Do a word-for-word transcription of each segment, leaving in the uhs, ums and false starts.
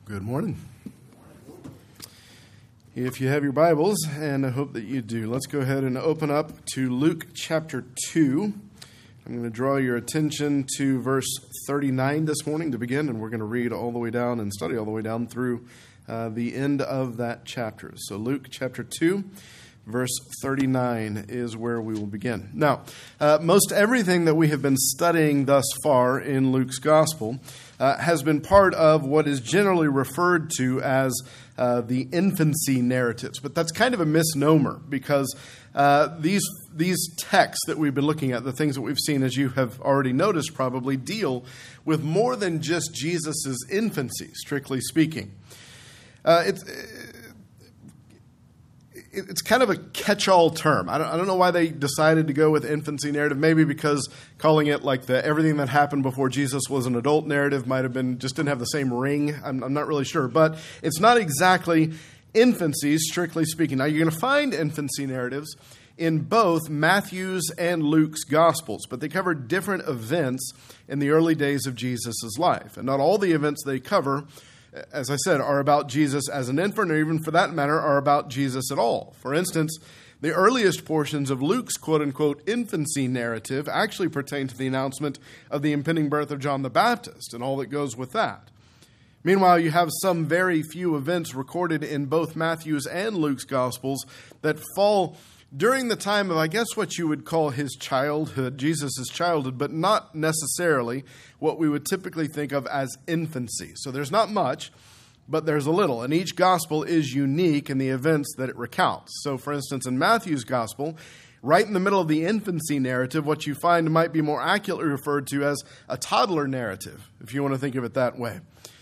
Good morning. If you have your Bibles, and I hope that you do, let's go ahead and open up to Luke chapter two. I'm going to draw your attention to verse thirty-nine this morning to begin, and we're going to read all the way down and study all the way down through uh, the end of that chapter. So Luke chapter two, verse thirty-nine is where we will begin. Now, uh, most everything that we have been studying thus far in Luke's gospel uh, has been part of what is generally referred to as uh, the infancy narratives. But that's kind of a misnomer because uh, these these texts that we've been looking at, the things that we've seen, as you have already noticed probably, deal with more than just Jesus' infancy, strictly speaking. Uh, it's... It's kind of a catch-all term. I don't, I don't know why they decided to go with infancy narrative. Maybe because calling it like the everything that happened before Jesus was an adult narrative might have been just didn't have the same ring. I'm, I'm not really sure, but it's not exactly infancy, strictly speaking. Now you're going to find infancy narratives in both Matthew's and Luke's Gospels, but they cover different events in the early days of Jesus' life, and not all the events they cover, as I said, are about Jesus as an infant, or even for that matter, are about Jesus at all. For instance, the earliest portions of Luke's quote-unquote infancy narrative actually pertain to the announcement of the impending birth of John the Baptist and all that goes with that. Meanwhile, you have some very few events recorded in both Matthew's and Luke's Gospels that fall during the time of, I guess, what you would call his childhood, Jesus' childhood, but not necessarily what we would typically think of as infancy. So there's not much, but there's a little. And each gospel is unique in the events that it recounts. So, for instance, in Matthew's gospel, right in the middle of the infancy narrative, what you find might be more accurately referred to as a toddler narrative, if you want to think of it that way.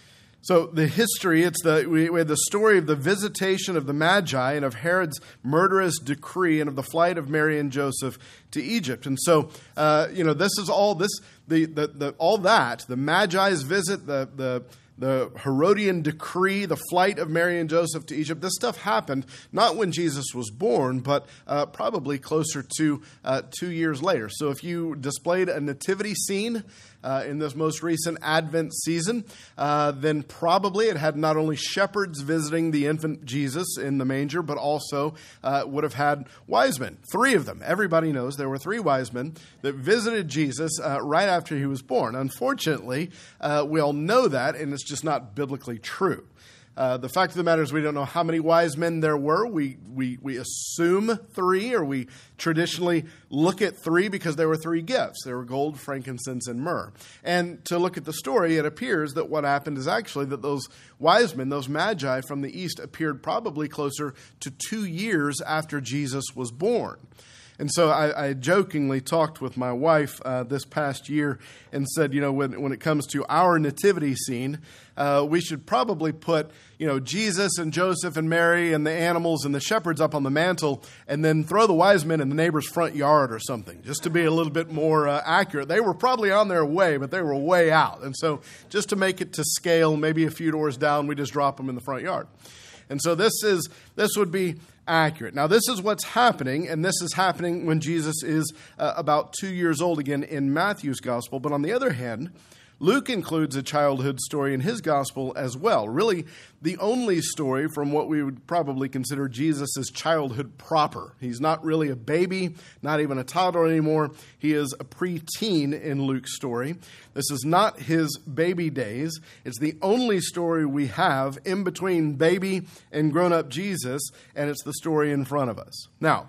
So the history, it's the we, we have the story of the visitation of the Magi and of Herod's murderous decree and of the flight of Mary and Joseph to Egypt. And so, uh, you know, this is all this the, the the all that the Magi's visit, the the the Herodian decree, the flight of Mary and Joseph to Egypt. This stuff happened not when Jesus was born, but uh, probably closer to uh, two years later. So if you displayed a nativity scene Uh, in this most recent Advent season, uh, then probably it had not only shepherds visiting the infant Jesus in the manger, but also uh, would have had wise men, three of them. Everybody knows there were three wise men that visited Jesus uh, right after he was born. Unfortunately, uh, we all know that, and it's just not biblically true. Uh, the fact of the matter is we don't know how many wise men there were. We, we we assume three, or we traditionally look at three because there were three gifts. There were gold, frankincense, and myrrh. And to look at the story, it appears that what happened is actually that those wise men, those magi from the east, appeared probably closer to two years after Jesus was born. And so I, I jokingly talked with my wife uh, this past year and said, you know, when, when it comes to our nativity scene, uh, we should probably put, you know, Jesus and Joseph and Mary and the animals and the shepherds up on the mantle, and then throw the wise men in the neighbor's front yard or something, just to be a little bit more uh, accurate. They were probably on their way, but they were way out. And so just to make it to scale, maybe a few doors down, we just drop them in the front yard. And so this is this would be accurate. Now, this is what's happening, and this is happening when Jesus is uh, about two years old again in Matthew's gospel. But on the other hand, Luke includes a childhood story in his gospel as well. Really, the only story from what we would probably consider Jesus' childhood proper. He's not really a baby, not even a toddler anymore. He is a preteen in Luke's story. This is not his baby days. It's the only story we have in between baby and grown-up Jesus, and it's the story in front of us. Now,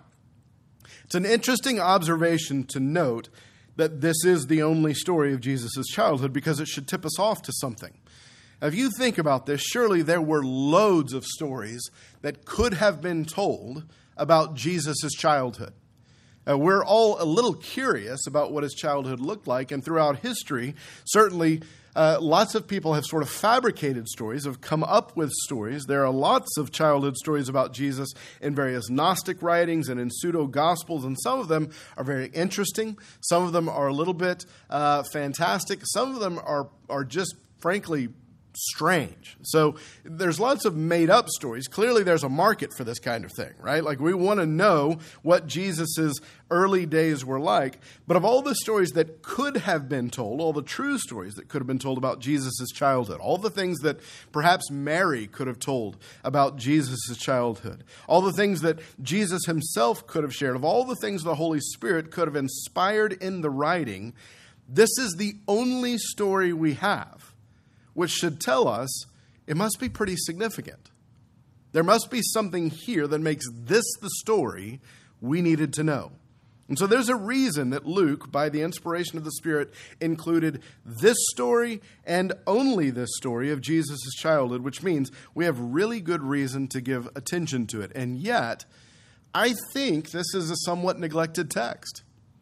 it's an interesting observation to note that this is the only story of Jesus' childhood, because it should tip us off to something. Now, if you think about this, surely there were loads of stories that could have been told about Jesus' childhood. Uh, we're all a little curious about what his childhood looked like, and throughout history, certainly uh, lots of people have sort of fabricated stories, have come up with stories. There are lots of childhood stories about Jesus in various Gnostic writings and in pseudo-gospels, and some of them are very interesting. Some of them are a little bit uh, fantastic. Some of them are, are just, frankly, strange. So there's lots of made up stories. Clearly there's a market for this kind of thing, right? Like we want to know what Jesus's early days were like. But of all the stories that could have been told, all the true stories that could have been told about Jesus's childhood, all the things that perhaps Mary could have told about Jesus's childhood, all the things that Jesus himself could have shared, of all the things the Holy Spirit could have inspired in the writing, this is the only story we have, which should tell us it must be pretty significant. There must be something here that makes this the story we needed to know. And so there's a reason that Luke, by the inspiration of the Spirit, included this story and only this story of Jesus' childhood, which means we have really good reason to give attention to it. And yet, I think this is a somewhat neglected text.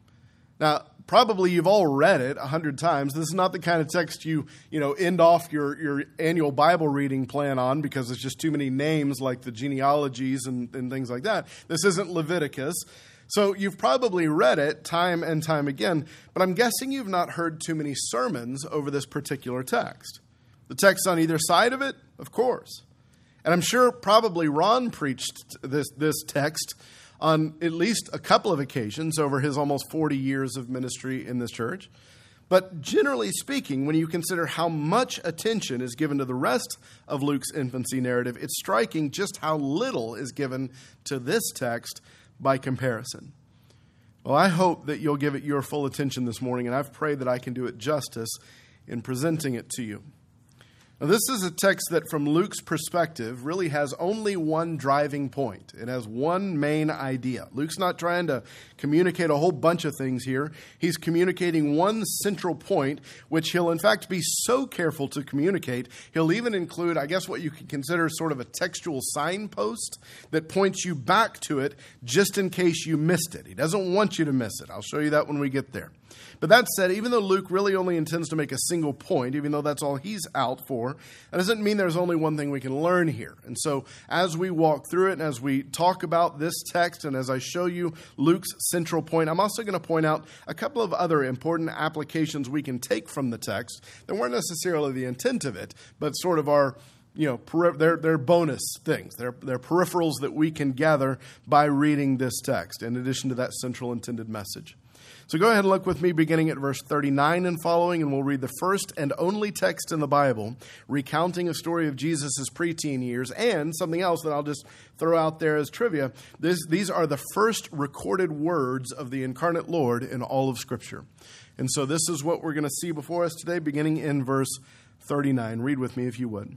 Now, probably you've all read it a hundred times. This is not the kind of text you, you know, end off your, your annual Bible reading plan on because it's just too many names like the genealogies and, and things like that. This isn't Leviticus. So you've probably read it time and time again, but I'm guessing you've not heard too many sermons over this particular text. The text on either side of it, of course. And I'm sure probably Ron preached this, this text on at least a couple of occasions over his almost forty years of ministry in this church. But generally speaking, when you consider how much attention is given to the rest of Luke's infancy narrative, it's striking just how little is given to this text by comparison. Well, I hope that you'll give it your full attention this morning, and I've prayed that I can do it justice in presenting it to you. Now, this is a text that, from Luke's perspective, really has only one driving point. It has one main idea. Luke's not trying to communicate a whole bunch of things here. He's communicating one central point, which he'll, in fact, be so careful to communicate. He'll even include, I guess, what you could consider sort of a textual signpost that points you back to it just in case you missed it. He doesn't want you to miss it. I'll show you that when we get there. But that said, even though Luke really only intends to make a single point, even though that's all he's out for, that doesn't mean there's only one thing we can learn here. And so as we walk through it and as we talk about this text and as I show you Luke's central point, I'm also going to point out a couple of other important applications we can take from the text that weren't necessarily the intent of it, but sort of our You know, they're, they're bonus things. They're, they're peripherals that we can gather by reading this text, in addition to that central intended message. So go ahead and look with me beginning at verse thirty-nine and following, and we'll read the first and only text in the Bible recounting a story of Jesus' preteen years, and something else that I'll just throw out there as trivia. This, these are the first recorded words of the incarnate Lord in all of Scripture. And so this is what we're going to see before us today, beginning in verse thirty-nine. Read with me if you would.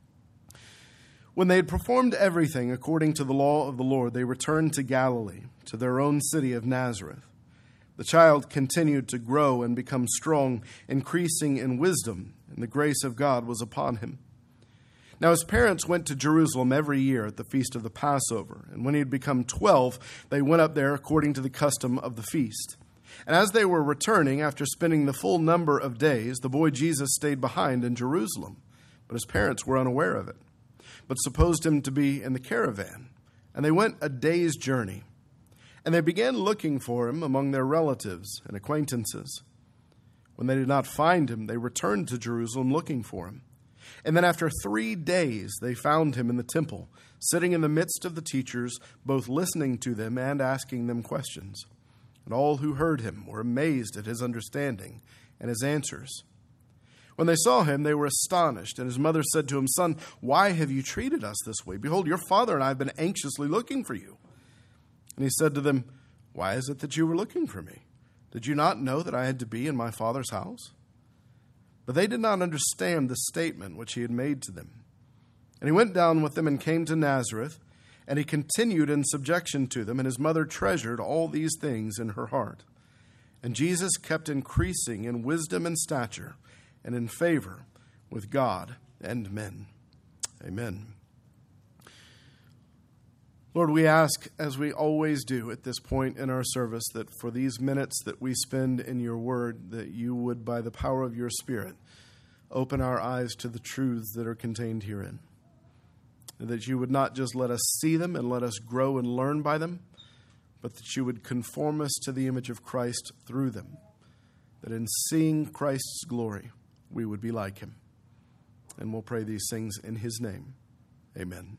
When they had performed everything according to the law of the Lord, they returned to Galilee, to their own city of Nazareth. The child continued to grow and become strong, increasing in wisdom, and the grace of God was upon him. Now his parents went to Jerusalem every year at the feast of the Passover, and when he had become twelve, they went up there according to the custom of the feast. And as they were returning, after spending the full number of days, the boy Jesus stayed behind in Jerusalem, but his parents were unaware of it, but supposed him to be in the caravan. And they went a day's journey. And they began looking for him among their relatives and acquaintances. When they did not find him, they returned to Jerusalem looking for him. And then after three days, they found him in the temple, sitting in the midst of the teachers, both listening to them and asking them questions. And all who heard him were amazed at his understanding and his answers. When they saw him, they were astonished. And his mother said to him, "Son, why have you treated us this way? Behold, your father and I have been anxiously looking for you." And he said to them, "Why is it that you were looking for me? Did you not know that I had to be in my father's house?" But they did not understand the statement which he had made to them. And he went down with them and came to Nazareth, and he continued in subjection to them, and his mother treasured all these things in her heart. And Jesus kept increasing in wisdom and stature, and in favor with God and men. Amen. Lord, we ask, as we always do at this point in our service, that for these minutes that we spend in your word, that you would, by the power of your Spirit, open our eyes to the truths that are contained herein. And that you would not just let us see them and let us grow and learn by them, but that you would conform us to the image of Christ through them. That in seeing Christ's glory, we would be like him. And we'll pray these things in his name. Amen.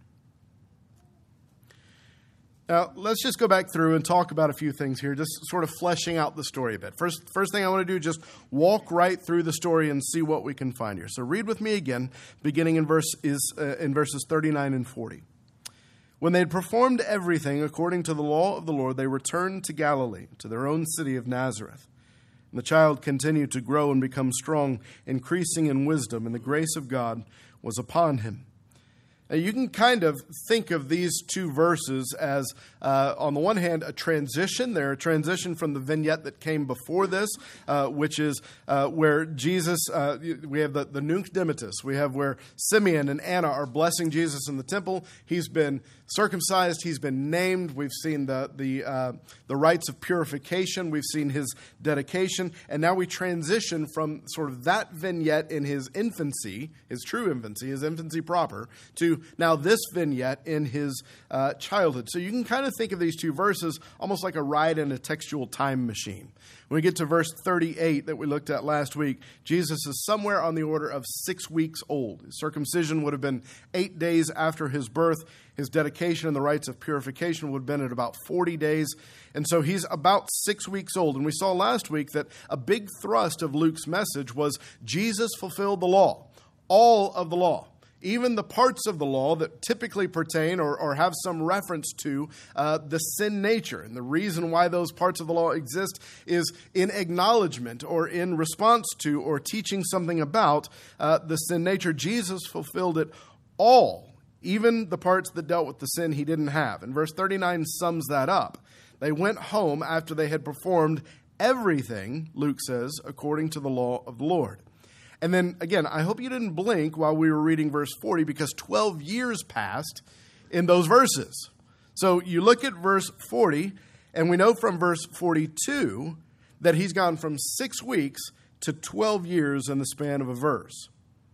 Now, let's just go back through and talk about a few things here, just sort of fleshing out the story a bit. First, first thing I want to do, just walk right through the story and see what we can find here. So read with me again, beginning in verse is uh, in verses thirty-nine and forty. When they had performed everything according to the law of the Lord, they returned to Galilee, to their own city of Nazareth. And the child continued to grow and become strong, increasing in wisdom, and the grace of God was upon him. Now, you can kind of think of these two verses as, uh, on the one hand, a transition. They're a transition from the vignette that came before this, uh, which is uh, where Jesus, uh, we have the, the Nunc Dimittis. We have where Simeon and Anna are blessing Jesus in the temple. He's been circumcised. He's been named. We've seen the the uh, the rites of purification. We've seen his dedication. And now we transition from sort of that vignette in his infancy, his true infancy, his infancy proper, to now this vignette in his uh, childhood. So you can kind of think of these two verses almost like a ride in a textual time machine. When we get to verse thirty-eight that we looked at last week, Jesus is somewhere on the order of six weeks old. His circumcision would have been eight days after his birth. His dedication and the rites of purification would have been at about forty days. And so he's about six weeks old. And we saw last week that a big thrust of Luke's message was Jesus fulfilled the law, all of the law. Even the parts of the law that typically pertain or, or have some reference to uh, the sin nature. And the reason why those parts of the law exist is in acknowledgement or in response to or teaching something about uh, the sin nature. Jesus fulfilled it all, even the parts that dealt with the sin he didn't have. And verse thirty-nine sums that up. They went home after they had performed everything, Luke says, according to the law of the Lord. And then, again, I hope you didn't blink while we were reading verse forty, because twelve years passed in those verses. So you look at verse forty, and we know from verse forty-two that he's gone from six weeks to twelve years in the span of a verse.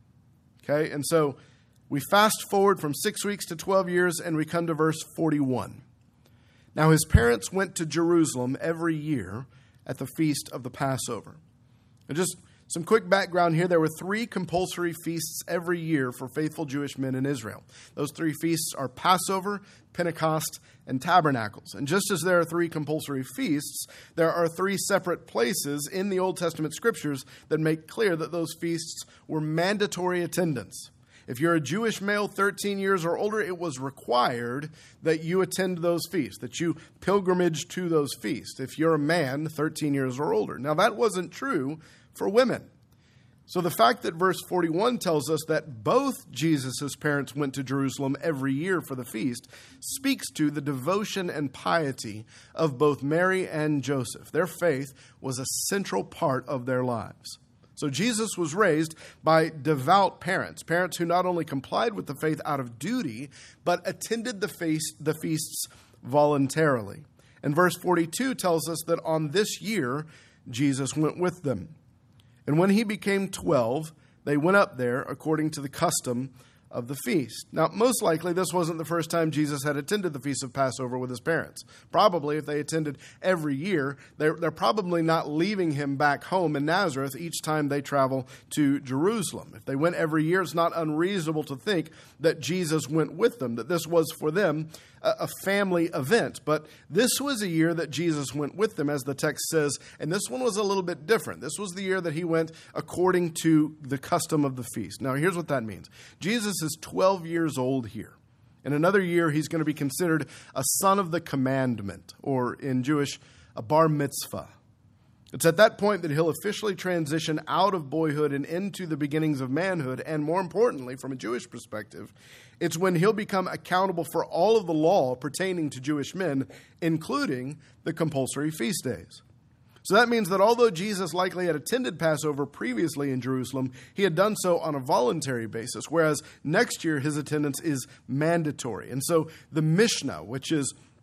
Okay, and so we fast forward from six weeks to twelve years, and we come to verse forty-one. Now his parents went to Jerusalem every year at the feast of the Passover. And just some quick background here. There were three compulsory feasts every year for faithful Jewish men in Israel. Those three feasts are Passover, Pentecost, and Tabernacles. And just as there are three compulsory feasts, there are three separate places in the Old Testament scriptures that make clear that those feasts were mandatory attendance. If you're a Jewish male thirteen years or older, it was required that you attend those feasts, that you pilgrimage to those feasts. If you're a man thirteen years or older. Now, that wasn't true for women. So the fact that verse forty-one tells us that both Jesus' parents went to Jerusalem every year for the feast speaks to the devotion and piety of both Mary and Joseph. Their faith was a central part of their lives. So Jesus was raised by devout parents, parents who not only complied with the faith out of duty, but attended the feast, the feasts voluntarily. And verse forty-two tells us that on this year, Jesus went with them. And when he became twelve, they went up there according to the custom of the feast. Now, most likely, this wasn't the first time Jesus had attended the Feast of Passover with his parents. Probably, if they attended every year, they're, they're probably not leaving him back home in Nazareth each time they travel to Jerusalem. If they went every year, it's not unreasonable to think that Jesus went with them, that this was for them a family event. But this was a year that Jesus went with them, as the text says, and this one was a little bit different. This was the year that he went according to the custom of the feast. Now, here's what that means. Jesus is twelve years old here. In another year, he's going to be considered a son of the commandment, or in Jewish, a bar mitzvah. It's at that point that he'll officially transition out of boyhood and into the beginnings of manhood. And more importantly, from a Jewish perspective, it's when he'll become accountable for all of the law pertaining to Jewish men, including the compulsory feast days. So that means that although Jesus likely had attended Passover previously in Jerusalem, he had done so on a voluntary basis, whereas next year his attendance is mandatory. And so the Mishnah, which is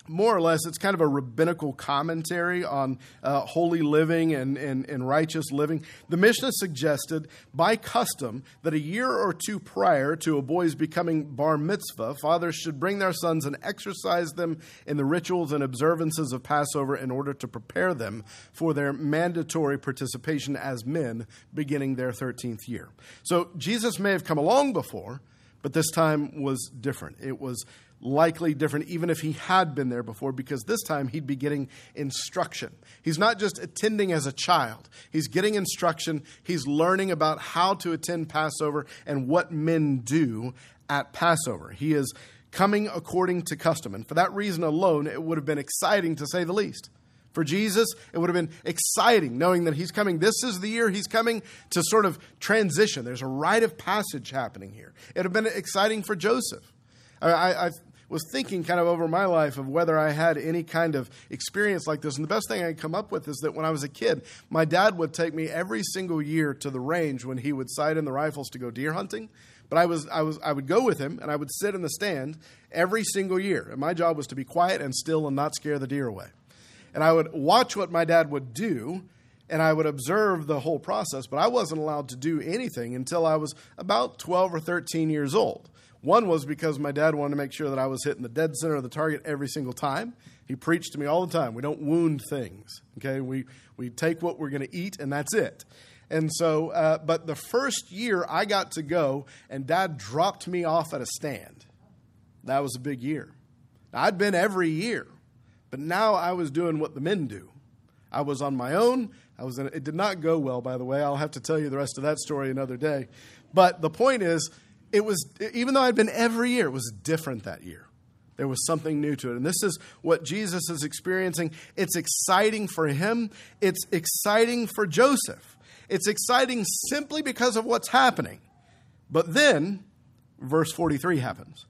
more or less, it's kind of a rabbinical commentary on uh, holy living and, and, and righteous living. The Mishnah suggested by custom that a year or two prior to a boy's becoming bar mitzvah, fathers should bring their sons and exercise them in the rituals and observances of Passover in order to prepare them for their mandatory participation as men beginning their thirteenth year. So Jesus may have come along before, but this time was different. It was likely different even if he had been there before, because this time he'd be getting instruction. He's not just attending as a child. He's getting instruction. He's learning about how to attend Passover and what men do at Passover. He is coming according to custom. And for that reason alone, it would have been exciting to say the least. For Jesus, it would have been exciting knowing that he's coming. This is the year he's coming to sort of transition. There's a rite of passage happening here. It would have been exciting for Joseph. I, I, I was thinking kind of over my life of whether I had any kind of experience like this. And the best thing I could come up with is that when I was a kid, my dad would take me every single year to the range when he would sight in the rifles to go deer hunting. But I was, I was, I would go with him, and I would sit in the stand every single year. And my job was to be quiet and still and not scare the deer away. And I would watch what my dad would do, and I would observe the whole process, but I wasn't allowed to do anything until I was about twelve or thirteen years old. One was because my dad wanted to make sure that I was hitting the dead center of the target every single time. He preached to me all the time. We don't wound things, okay? We we take what we're going to eat, and that's it. And so, uh, but the first year I got to go, and Dad dropped me off at a stand. That was a big year. Now, I'd been every year. But now I was doing what the men do. I was on my own. I was in, it did not go well, by the way. I'll have to tell you the rest of that story another day. But the point is, it was, even though I'd been every year, it was different that year. There was something new to it. And this is what Jesus is experiencing. It's exciting for him. It's exciting for Joseph. It's exciting simply because of what's happening. But then, verse forty-three happens.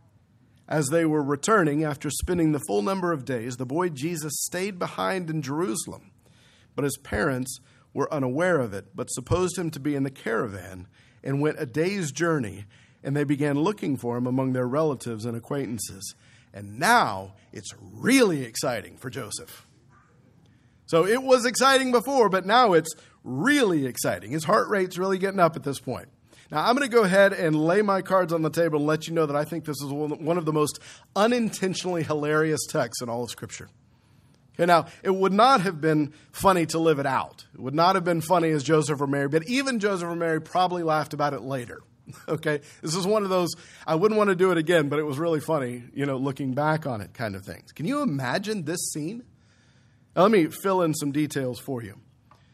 As they were returning after spending the full number of days, the boy Jesus stayed behind in Jerusalem. But his parents were unaware of it, but supposed him to be in the caravan, and went a day's journey, and they began looking for him among their relatives and acquaintances. And now it's really exciting for Joseph. So it was exciting before, but now it's really exciting. His heart rate's really getting up at this point. Now, I'm going to go ahead and lay my cards on the table and let you know that I think this is one of the most unintentionally hilarious texts in all of Scripture. Okay, now, it would not have been funny to live it out. It would not have been funny as Joseph or Mary, but even Joseph or Mary probably laughed about it later. Okay, this is one of those, I wouldn't want to do it again, but it was really funny, you know, looking back on it kind of things. Can you imagine this scene? Now, let me fill in some details for you.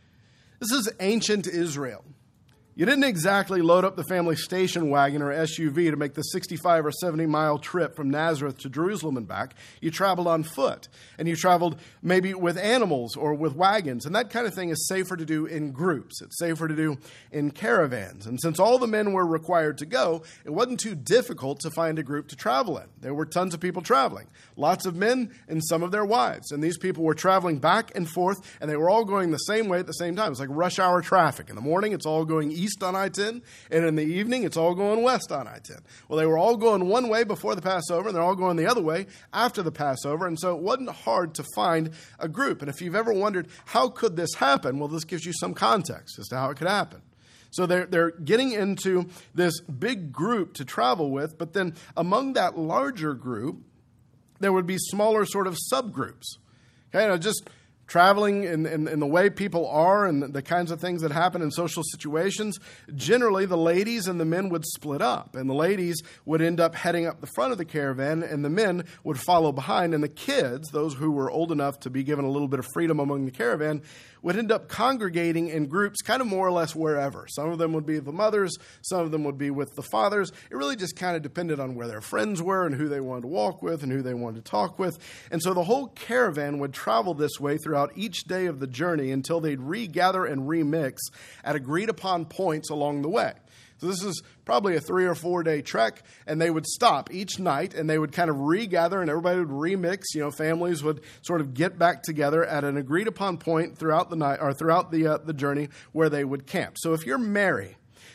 This is ancient Israel. You didn't exactly load up the family station wagon or S U V to make the sixty-five or seventy mile trip from Nazareth to Jerusalem and back. You traveled on foot, and you traveled maybe with animals or with wagons, and that kind of thing is safer to do in groups. It's safer to do in caravans. And since all the men were required to go, it wasn't too difficult to find a group to travel in. There were tons of people traveling, lots of men and some of their wives. And these people were traveling back and forth, and they were all going the same way at the same time. It's like rush hour traffic. In the morning, it's all going east on I ten, and in the evening, it's all going west on I ten. Well, they were all going one way before the Passover, and they're all going the other way after the Passover, and so it wasn't hard to find a group. And if you've ever wondered, how could this happen? Well, this gives you some context as to how it could happen. So they're, they're getting into this big group to travel with, but then among that larger group, there would be smaller sort of subgroups. Okay, now just traveling in, in, in the way people are and the, the kinds of things that happen in social situations, generally the ladies and the men would split up. And the ladies would end up heading up the front of the caravan, and the men would follow behind. And the kids, those who were old enough to be given a little bit of freedom among the caravan, would end up congregating in groups kind of more or less wherever. Some of them would be with the mothers, some of them would be with the fathers. It really just kind of depended on where their friends were and who they wanted to walk with and who they wanted to talk with. And so the whole caravan would travel this way throughout each day of the journey until they'd regather and remix at agreed upon points along the way. So this is probably a three or four day trek, and they would stop each night and they would kind of regather and everybody would remix. You know, families would sort of get back together at an agreed upon point throughout the night or throughout the uh, the journey where they would camp. So if you're Mary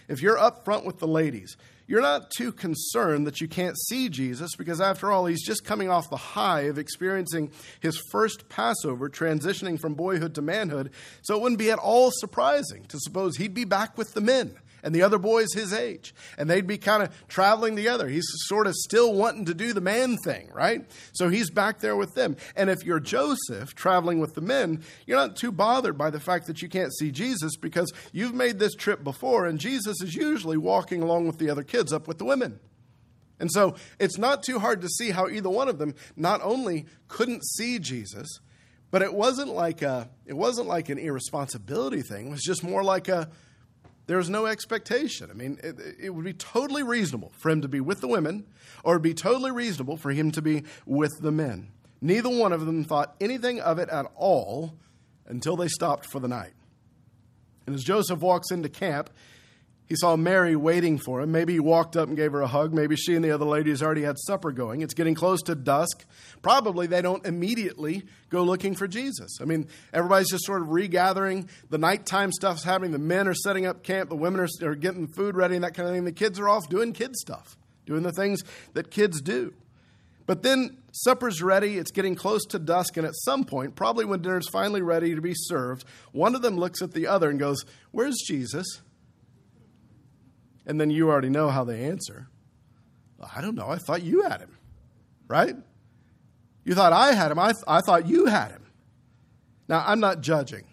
if you're up front with the ladies, you're not too concerned that you can't see Jesus, because after all, he's just coming off the high of experiencing his first Passover, transitioning from boyhood to manhood. So it wouldn't be at all surprising to suppose he'd be back with the men and the other boys his age, and they'd be kind of traveling together. He's sort of still wanting to do the man thing, right? So he's back there with them. And if you're Joseph traveling with the men, you're not too bothered by the fact that you can't see Jesus, because you've made this trip before, and Jesus is usually walking along with the other kids up with the women. And so it's not too hard to see how either one of them not only couldn't see Jesus, but it wasn't like a, it wasn't like an irresponsibility thing. It was just more like a, there was no expectation. I mean, it, it would be totally reasonable for him to be with the women, or it would be totally reasonable for him to be with the men. Neither one of them thought anything of it at all until they stopped for the night. And as Joseph walks into camp, he saw Mary waiting for him. Maybe he walked up and gave her a hug. Maybe she and the other ladies already had supper going. It's getting close to dusk. Probably they don't immediately go looking for Jesus. I mean, everybody's just sort of regathering. The nighttime stuff's happening. The men are setting up camp. The women are, are getting food ready and that kind of thing. The kids are off doing kid stuff, doing the things that kids do. But then supper's ready. It's getting close to dusk. And at some point, probably when dinner's finally ready to be served, one of them looks at the other and goes, "Where's Jesus?" And then you already know how they answer. Well, I don't know. I thought you had him, right? You thought I had him. I, th- I thought you had him. Now, I'm not judging.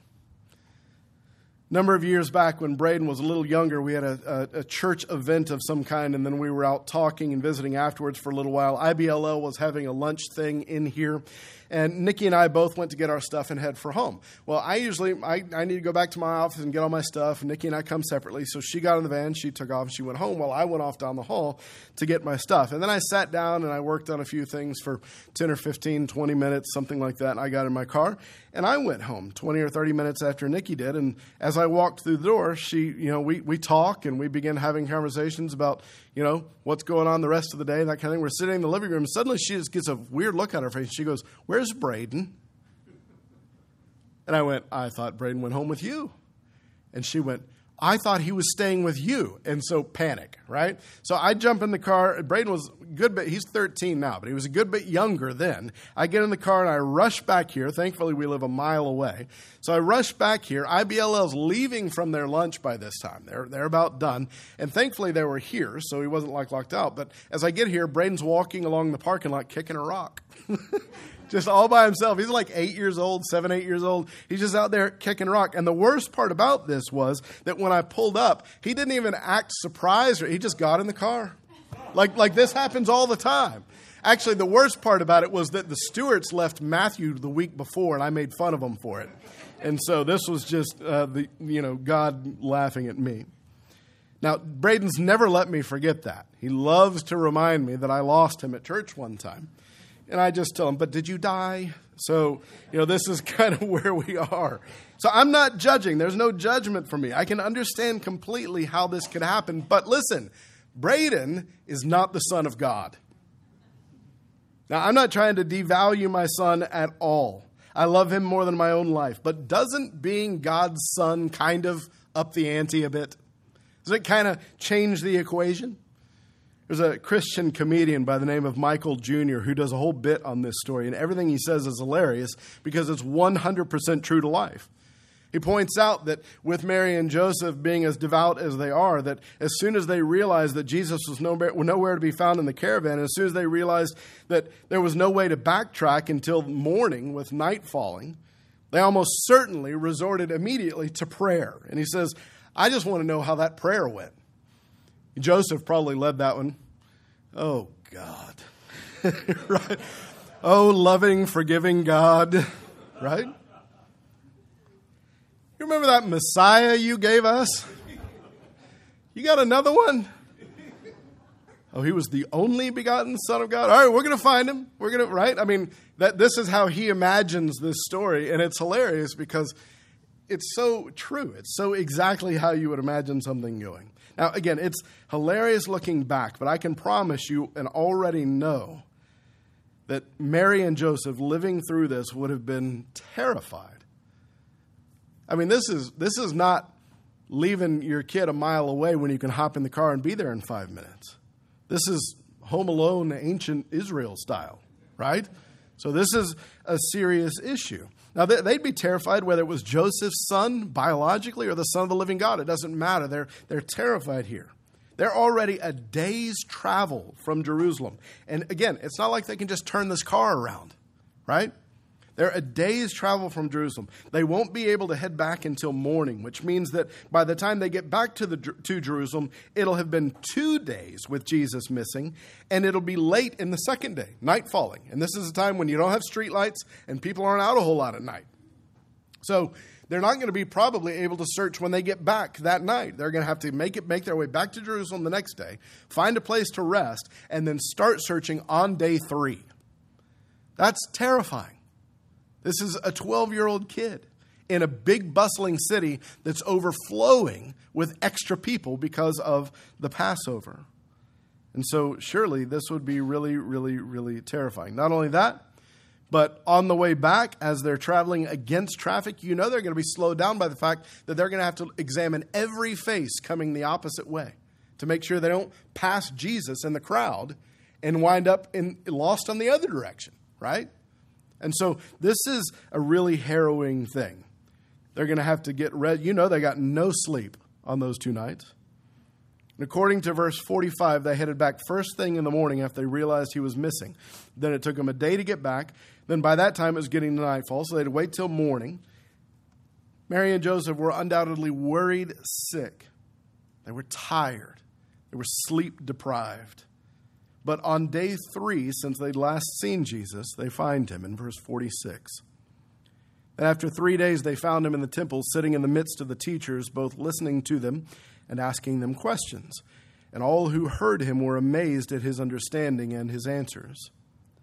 A number of years back when Braden was a little younger, we had a, a, a church event of some kind, and then we were out talking and visiting afterwards for a little while. I B L L was having a lunch thing in here, and Nikki and I both went to get our stuff and head for home. Well, I usually, I, I need to go back to my office and get all my stuff, and Nikki and I come separately. So she got in the van, she took off, and she went home while I went off down the hall to get my stuff. And then I sat down and I worked on a few things for ten or fifteen, twenty minutes, something like that, and I got in my car. And I went home twenty or thirty minutes after Nikki did. And as I walked through the door, she, you know, we, we talk and we began having conversations about, you know, what's going on the rest of the day and that kind of thing. We're sitting in the living room. Suddenly she just gets a weird look on her face. She goes, "Where's Braden?" And I went, "I thought Braden went home with you." And she went, "I thought he was staying with you." And so panic, right? So I jump in the car. Braden was a good bit, he's thirteen now, but he was a good bit younger then. I get in the car and I rush back here. Thankfully, we live a mile away. So I rush back here. I B L L's leaving from their lunch by this time. They're, they're about done. And thankfully, they were here, so he wasn't like locked out. But as I get here, Braden's walking along the parking lot kicking a rock. Just all by himself. He's like eight years old, seven, eight years old. He's just out there kicking rock. And the worst part about this was that when I pulled up, he didn't even act surprised. He just got in the car. Like, like this happens all the time. Actually, the worst part about it was that the Stewarts left Matthew the week before, and I made fun of them for it. And so this was just, uh, the you know, God laughing at me. Now, Braden's never let me forget that. He loves to remind me that I lost him at church one time. And I just tell him, "But did you die?" So, you know, this is kind of where we are. So I'm not judging. There's no judgment for me. I can understand completely how this could happen. But listen, Braden is not the son of God. Now, I'm not trying to devalue my son at all. I love him more than my own life. But doesn't being God's son kind of up the ante a bit? Does it kind of change the equation? There's a Christian comedian by the name of Michael Junior who does a whole bit on this story, and everything he says is hilarious because it's one hundred percent true to life. He points out that with Mary and Joseph being as devout as they are, that as soon as they realized that Jesus was nowhere, nowhere to be found in the caravan, and as soon as they realized that there was no way to backtrack until morning with night falling, they almost certainly resorted immediately to prayer. And he says, "I just want to know how that prayer went." Joseph probably led that one. "Oh, God." Right? "Oh, loving, forgiving God." Right? You remember that Messiah you gave us? You got another one? "Oh, he was the only begotten Son of God." All right, we're going to find him. We're going to, right? I mean, that this is how he imagines this story. And it's hilarious because it's so true. It's so exactly how you would imagine something going. Now, again, it's hilarious looking back, but I can promise you and already know that Mary and Joseph living through this would have been terrified. I mean, this is this is not leaving your kid a mile away when you can hop in the car and be there in five minutes. This is Home Alone, ancient Israel style, right? So this is a serious issue. Now, they'd be terrified whether it was Joseph's son biologically or the son of the living God. It doesn't matter. They're, they're terrified here. They're already a day's travel from Jerusalem. And again, it's not like they can just turn this car around, right? They're a day's travel from Jerusalem. They won't be able to head back until morning, which means that by the time they get back to the to Jerusalem, it'll have been two days with Jesus missing, and it'll be late in the second day, night falling. And this is a time when you don't have streetlights and people aren't out a whole lot at night. So they're not going to be probably able to search when they get back that night. They're going to have to make it make their way back to Jerusalem the next day, find a place to rest, and then start searching on day three. That's terrifying. This is a twelve-year-old kid in a big bustling city that's overflowing with extra people because of the Passover. And so surely this would be really, really, really terrifying. Not only that, but on the way back, as they're traveling against traffic, you know they're going to be slowed down by the fact that they're going to have to examine every face coming the opposite way to make sure they don't pass Jesus in the crowd and wind up in, lost on the other direction, right? And so this is a really harrowing thing. They're going to have to get ready. You know they got no sleep on those two nights. And according to verse forty-five, they headed back first thing in the morning after they realized he was missing. Then it took them a day to get back. Then by that time it was getting to nightfall, so they had to wait till morning. Mary and Joseph were undoubtedly worried sick. They were tired. They were sleep deprived. But on day three, since they'd last seen Jesus, they find him in verse forty-six. And after three days, they found him in the temple, sitting in the midst of the teachers, both listening to them and asking them questions. And all who heard him were amazed at his understanding and his answers.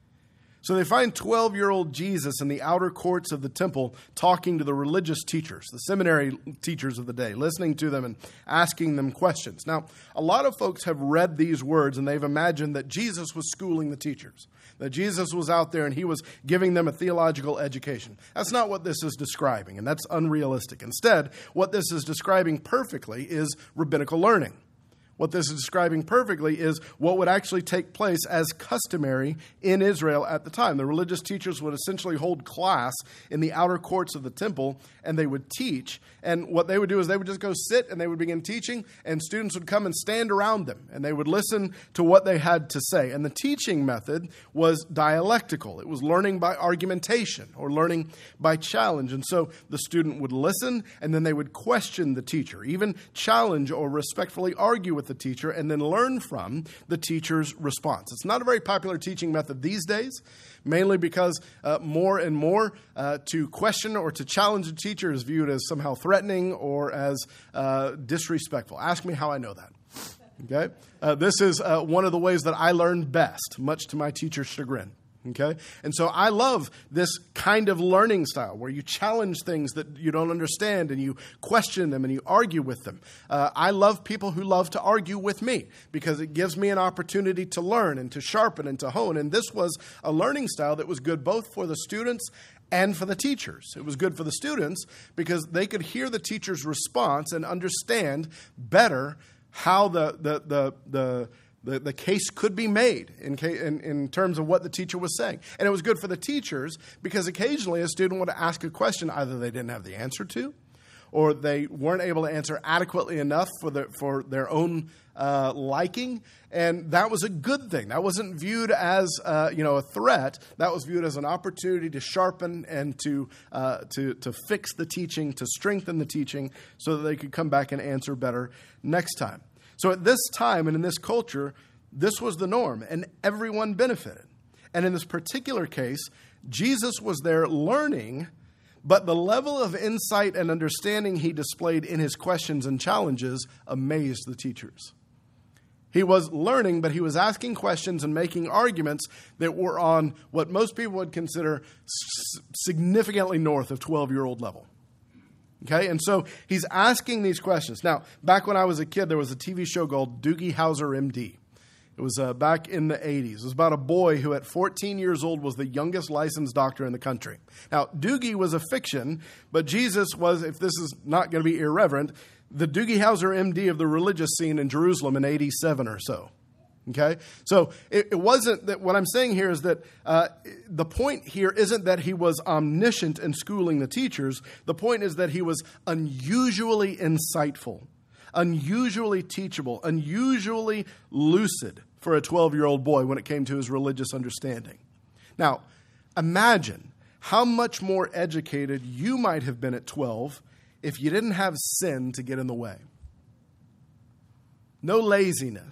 So they find twelve-year-old Jesus in the outer courts of the temple talking to the religious teachers, the seminary teachers of the day, listening to them and asking them questions. Now, a lot of folks have read these words and they've imagined that Jesus was schooling the teachers, that Jesus was out there and he was giving them a theological education. That's not what this is describing, and that's unrealistic. Instead, what this is describing perfectly is rabbinical learning. What this is describing perfectly is what would actually take place as customary in Israel at the time. The religious teachers would essentially hold class in the outer courts of the temple, and they would teach. And what they would do is they would just go sit, and they would begin teaching, and students would come and stand around them, and they would listen to what they had to say. And the teaching method was dialectical. It was learning by argumentation or learning by challenge. And so the student would listen, and then they would question the teacher, even challenge or respectfully argue with the teacher, and then learn from the teacher's response. It's not a very popular teaching method these days, mainly because uh, more and more uh, to question or to challenge a teacher is viewed as somehow threatening or as uh, disrespectful. Ask me how I know that. Okay, uh, this is uh, one of the ways that I learned best, much to my teacher's chagrin. Okay, and so I love this kind of learning style where you challenge things that you don't understand and you question them and you argue with them. Uh, I love people who love to argue with me because it gives me an opportunity to learn and to sharpen and to hone. And this was a learning style that was good both for the students and for the teachers. It was good for the students because they could hear the teacher's response and understand better how the the the the The, the case could be made in, in in terms of what the teacher was saying. And it was good for the teachers because occasionally a student would ask a question either they didn't have the answer to or they weren't able to answer adequately enough for, the, for their own uh, liking. And that was a good thing. That wasn't viewed as uh, you know a threat. That was viewed as an opportunity to sharpen and to, uh, to, to fix the teaching, to strengthen the teaching so that they could come back and answer better next time. So at this time and in this culture, this was the norm, and everyone benefited. And in this particular case, Jesus was there learning, but the level of insight and understanding he displayed in his questions and challenges amazed the teachers. He was learning, but he was asking questions and making arguments that were on what most people would consider significantly north of twelve-year-old level. Okay, and so he's asking these questions. Now, back when I was a kid, there was a T V show called Doogie Howser, M D. It was uh, back in the eighties. It was about a boy who at fourteen years old was the youngest licensed doctor in the country. Now, Doogie was a fiction, but Jesus was, if this is not going to be irreverent, the Doogie Howser M D of the religious scene in Jerusalem in eighty-seven or so. Okay? So it, it wasn't that, what I'm saying here is that uh, the point here isn't that he was omniscient in schooling the teachers. The point is that he was unusually insightful, unusually teachable, unusually lucid for a twelve-year-old boy when it came to his religious understanding. Now, imagine how much more educated you might have been at twelve if you didn't have sin to get in the way. No laziness.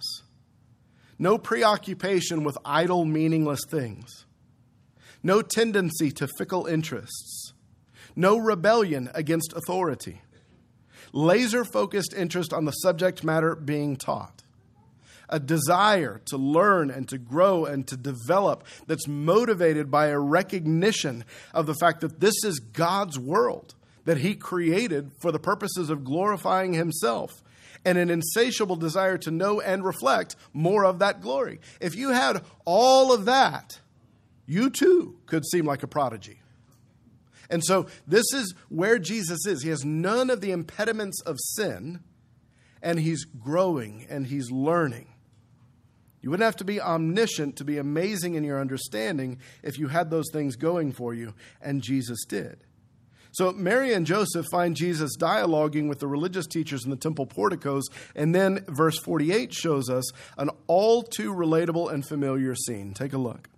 No preoccupation with idle, meaningless things. No tendency to fickle interests. No rebellion against authority. Laser-focused interest on the subject matter being taught. A desire to learn and to grow and to develop that's motivated by a recognition of the fact that this is God's world that he created for the purposes of glorifying himself, and an insatiable desire to know and reflect more of that glory. If you had all of that, you too could seem like a prodigy. And so this is where Jesus is. He has none of the impediments of sin, and he's growing and he's learning. You wouldn't have to be omniscient to be amazing in your understanding if you had those things going for you, and Jesus did. So Mary and Joseph find Jesus dialoguing with the religious teachers in the temple porticos, and then verse forty-eight shows us an all too relatable and familiar scene. Take a look.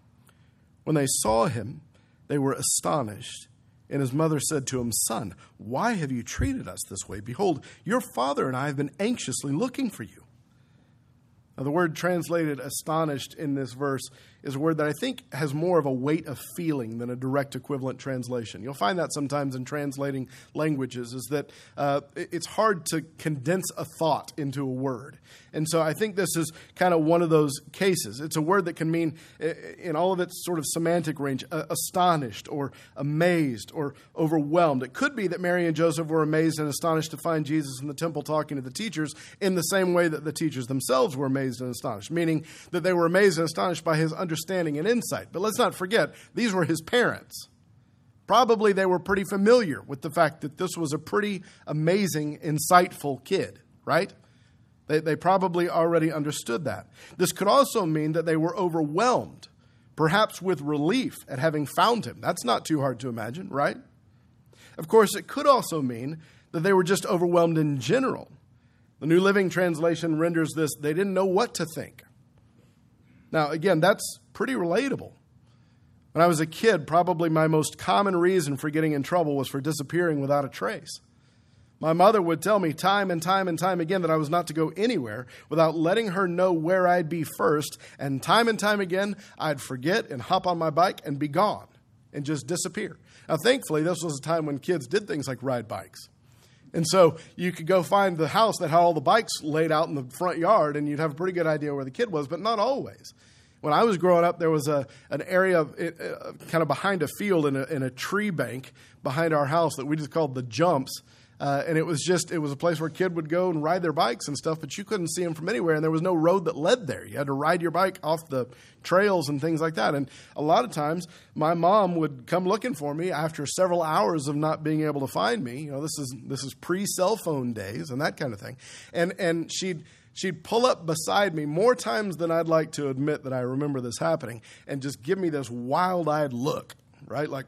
When they saw him, they were astonished. And his mother said to him, "Son, why have you treated us this way? Behold, your father and I have been anxiously looking for you." Now, the word translated astonished in this verse is a word that I think has more of a weight of feeling than a direct equivalent translation. You'll find that sometimes in translating languages, is that uh, it's hard to condense a thought into a word. And so I think this is kind of one of those cases. It's a word that can mean, in all of its sort of semantic range, uh, astonished or amazed or overwhelmed. It could be that Mary and Joseph were amazed and astonished to find Jesus in the temple talking to the teachers in the same way that the teachers themselves were amazed and astonished, meaning that they were amazed and astonished by his understanding and insight. But let's not forget, these were his parents. Probably they were pretty familiar with the fact that this was a pretty amazing, insightful kid, right? They, they probably already understood that. This could also mean that they were overwhelmed, perhaps with relief at having found him. That's not too hard to imagine, right? Of course, it could also mean that they were just overwhelmed in general. The New Living Translation renders this, they didn't know what to think. Now, again, that's pretty relatable. When I was a kid, probably my most common reason for getting in trouble was for disappearing without a trace. My mother would tell me time and time and time again that I was not to go anywhere without letting her know where I'd be first. And time and time again, I'd forget and hop on my bike and be gone and just disappear. Now, thankfully, this was a time when kids did things like ride bikes. And so you could go find the house that had all the bikes laid out in the front yard, and you'd have a pretty good idea where the kid was, but not always. When I was growing up, there was a an area uh, kind of behind a field in a, in a tree bank behind our house that we just called the Jumps. Uh, and it was just, it was a place where a kid would go and ride their bikes and stuff, but you couldn't see them from anywhere, and there was no road that led there. You had to ride your bike off the trails and things like that. And a lot of times, my mom would come looking for me after several hours of not being able to find me. You know, this is this is pre-cell phone days and that kind of thing. And and she'd she'd pull up beside me more times than I'd like to admit that I remember this happening, and just give me this wild-eyed look, right? Like...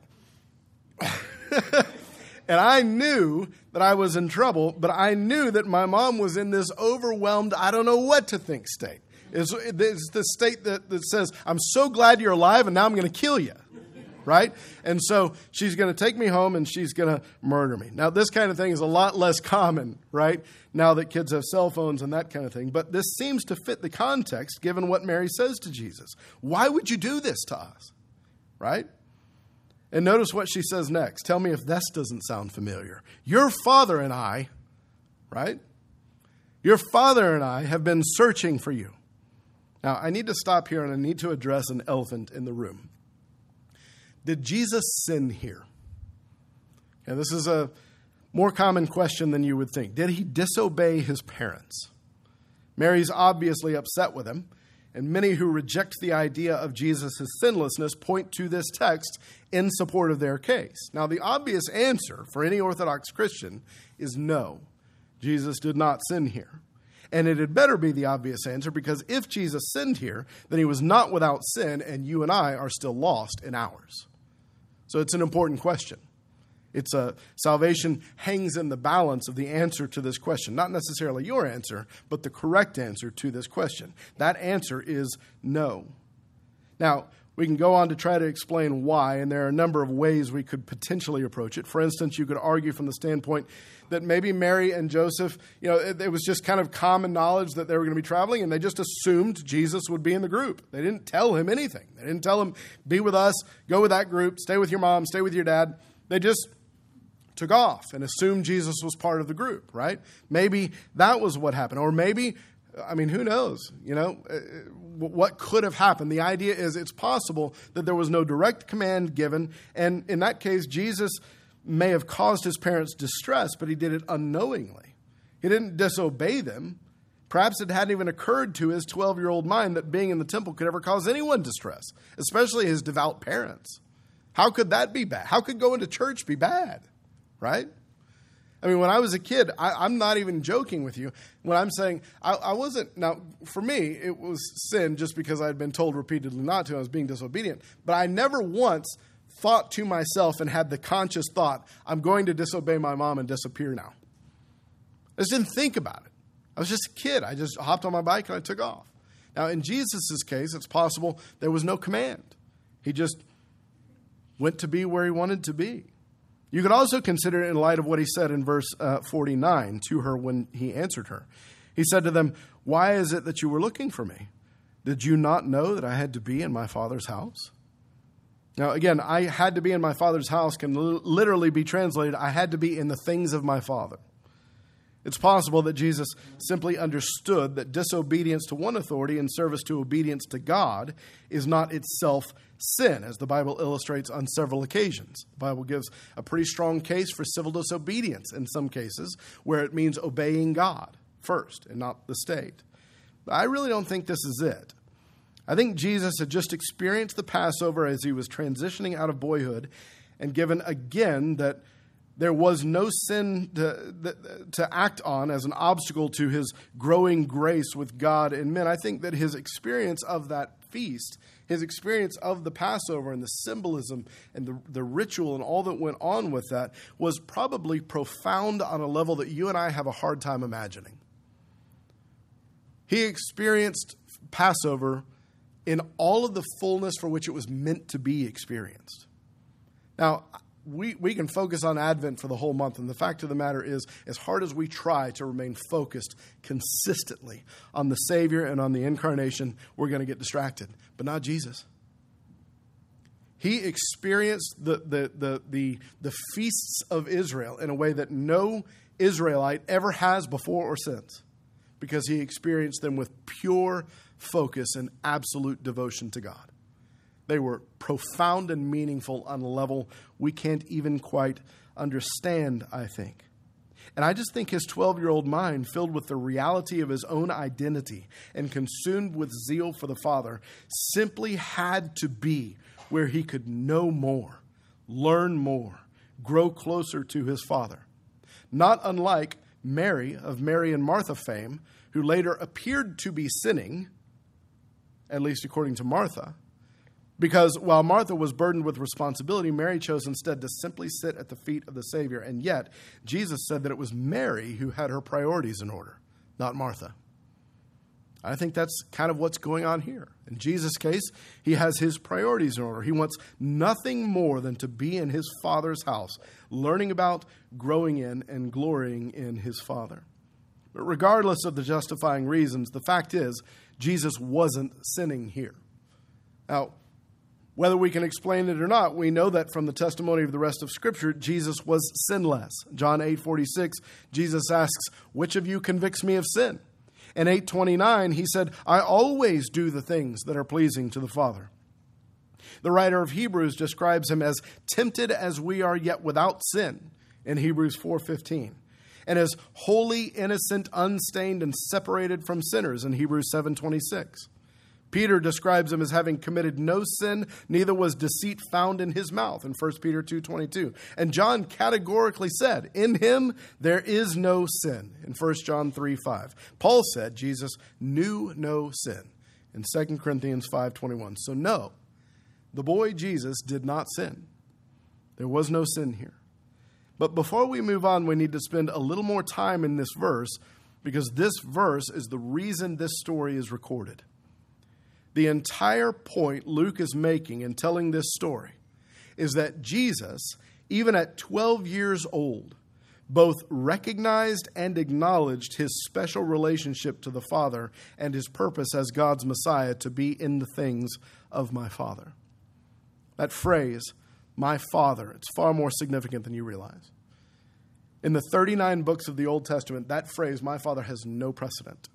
And I knew that I was in trouble, but I knew that my mom was in this overwhelmed, I don't know what to think state. It's, it's the state that, that says, I'm so glad you're alive, and now I'm going to kill you, right? And so she's going to take me home, and she's going to murder me. Now, this kind of thing is a lot less common, right, now that kids have cell phones and that kind of thing. But this seems to fit the context, given what Mary says to Jesus. Why would you do this to us, right? And notice what she says next. Tell me if this doesn't sound familiar. Your father and I, right? Your father and I have been searching for you. Now, I need to stop here and I need to address an elephant in the room. Did Jesus sin here? Now, this is a more common question than you would think. Did he disobey his parents? Mary's obviously upset with him. And many who reject the idea of Jesus' sinlessness point to this text in support of their case. Now, the obvious answer for any Orthodox Christian is no, Jesus did not sin here. And it had better be the obvious answer, because if Jesus sinned here, then he was not without sin, and you and I are still lost in ours. So it's an important question. It's a salvation hangs in the balance of the answer to this question. Not necessarily your answer, but the correct answer to this question. That answer is no. Now, we can go on to try to explain why, and there are a number of ways we could potentially approach it. For instance, you could argue from the standpoint that maybe Mary and Joseph, you know, it, it was just kind of common knowledge that they were going to be traveling, and they just assumed Jesus would be in the group. They didn't tell him anything. They didn't tell him, be with us, go with that group, stay with your mom, stay with your dad. They just took off and assumed Jesus was part of the group, right? Maybe that was what happened. Or maybe, I mean, who knows, you know, what could have happened. The idea is it's possible that there was no direct command given, and in that case, Jesus may have caused his parents distress, but he did it unknowingly. He didn't disobey them. Perhaps it hadn't even occurred to his twelve-year-old mind that being in the temple could ever cause anyone distress, especially his devout parents. How could that be bad? How could going to church be bad, right? I mean, when I was a kid, I, I'm not even joking with you when I'm saying I, I wasn't. Now, for me, it was sin just because I had been told repeatedly not to. I was being disobedient. But I never once thought to myself and had the conscious thought, I'm going to disobey my mom and disappear now. I just didn't think about it. I was just a kid. I just hopped on my bike and I took off. Now, in Jesus' case, it's possible there was no command. He just went to be where he wanted to be. You could also consider it in light of what he said in verse uh, forty-nine to her when he answered her. He said to them, "Why is it that you were looking for me? Did you not know that I had to be in my Father's house?" Now, again, I had to be in my Father's house can l- literally be translated, I had to be in the things of my Father. It's possible that Jesus simply understood that disobedience to one authority in service to obedience to God is not itself sin, as the Bible illustrates on several occasions. The Bible gives a pretty strong case for civil disobedience in some cases, where it means obeying God first and not the state. But I really don't think this is it. I think Jesus had just experienced the Passover as he was transitioning out of boyhood, and given again that there was no sin to, to act on as an obstacle to his growing grace with God and men. I think that his experience of that feast, his experience of the Passover and the symbolism and the, the ritual and all that went on with that was probably profound on a level that you and I have a hard time imagining. He experienced Passover in all of the fullness for which it was meant to be experienced. Now, we, we can focus on Advent for the whole month, and the fact of the matter is, as hard as we try to remain focused consistently on the Savior and on the Incarnation, we're going to get distracted, but not Jesus. He experienced the, the, the, the, the feasts of Israel in a way that no Israelite ever has before or since, because he experienced them with pure focus and absolute devotion to God. They were profound and meaningful on a level we can't even quite understand, I think. And I just think his twelve-year-old mind, filled with the reality of his own identity and consumed with zeal for the Father, simply had to be where he could know more, learn more, grow closer to his Father. Not unlike Mary of Mary and Martha fame, who later appeared to be sinning, at least according to Martha, because while Martha was burdened with responsibility, Mary chose instead to simply sit at the feet of the Savior. And yet, Jesus said that it was Mary who had her priorities in order, not Martha. I think that's kind of what's going on here. In Jesus' case, he has his priorities in order. He wants nothing more than to be in his Father's house, learning about, growing in, and glorying in his Father. But regardless of the justifying reasons, the fact is, Jesus wasn't sinning here. Now, whether we can explain it or not, we know that from the testimony of the rest of Scripture, Jesus was sinless. John eight forty-six, Jesus asks, "Which of you convicts me of sin?" And eight twenty-nine, he said, "I always do the things that are pleasing to the Father." The writer of Hebrews describes him as tempted as we are, yet without sin, in Hebrews four fifteen. And as holy, innocent, unstained, and separated from sinners, in Hebrews seven twenty-six. Peter describes him as having committed no sin, neither was deceit found in his mouth in First Peter two twenty-two. And John categorically said, in him there is no sin in First John three five. Paul said Jesus knew no sin in Second Corinthians five twenty-one. So no, the boy Jesus did not sin. There was no sin here. But before we move on, we need to spend a little more time in this verse, because this verse is the reason this story is recorded. The entire point Luke is making in telling this story is that Jesus, even at twelve years old, both recognized and acknowledged his special relationship to the Father and his purpose as God's Messiah to be in the things of my Father. That phrase, my Father, it's far more significant than you realize. In the thirty-nine books of the Old Testament, that phrase, my Father, has no precedent.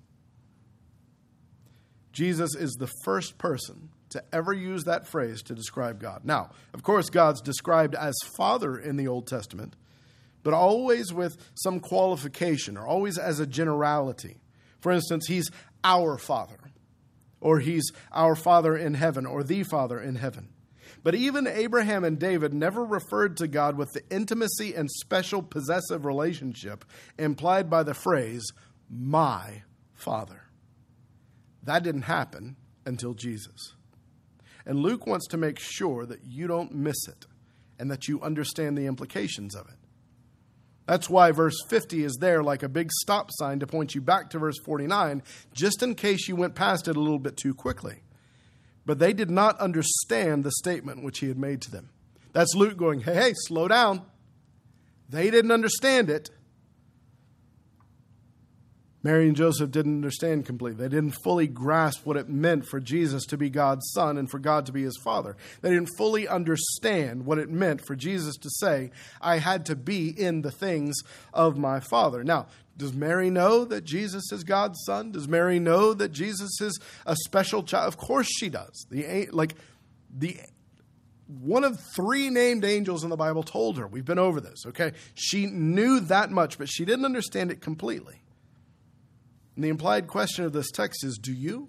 Jesus is the first person to ever use that phrase to describe God. Now, of course, God's described as Father in the Old Testament, but always with some qualification, or always as a generality. For instance, he's our Father, or he's our Father in heaven, or the Father in heaven. But even Abraham and David never referred to God with the intimacy and special possessive relationship implied by the phrase, my Father. That didn't happen until Jesus. And Luke wants to make sure that you don't miss it and that you understand the implications of it. That's why verse fifty is there like a big stop sign to point you back to verse forty-nine, just in case you went past it a little bit too quickly. But they did not understand the statement which he had made to them. That's Luke going, hey, hey, slow down. They didn't understand it. Mary and Joseph didn't understand completely. They didn't fully grasp what it meant for Jesus to be God's son and for God to be his father. They didn't fully understand what it meant for Jesus to say, I had to be in the things of my Father. Now, does Mary know that Jesus is God's son? Does Mary know that Jesus is a special child? Of course she does. The like the one of three named angels in the Bible told her. We've been over this, okay? She knew that much, but she didn't understand it completely. And the implied question of this text is, do you?